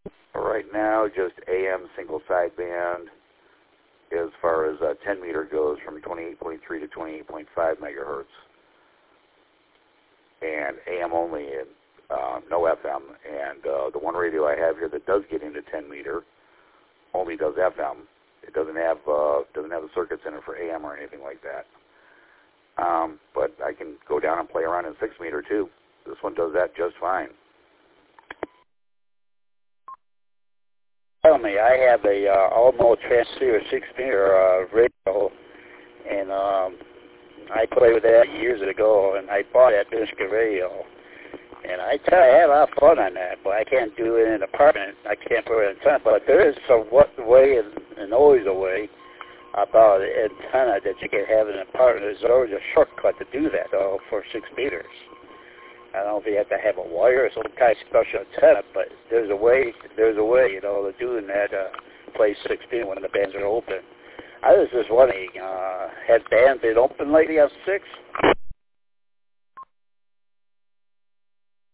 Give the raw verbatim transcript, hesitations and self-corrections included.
Right now, just A M single sideband as far as uh, ten meter goes from twenty-eight point three to twenty-eight point five megahertz. And A M only, and uh, no F M. And uh, the one radio I have here that does get into ten meter only does F M. It doesn't have uh, doesn't have the circuits in it for A M or anything like that. Um, but I can go down and play around in six meter too. This one does that just fine. Tell me, I have a uh, Almo transceiver six meter uh, radio, and um, I played with that years ago, and I bought that Michigan radio. And I tell you, I have a lot of fun on that, but I can't do it in an apartment. I can't put it in a tent, but there is some what way and, and always a way about an antenna that you can have in an apartment. There's always a shortcut to do that, though, for six meters. I don't know if you have to have a wire or some kind of special antenna, but there's a way, there's a way, you know, to doing that, uh, play sixteen when the bands are open. I was just wondering, uh, has band been open lately on six?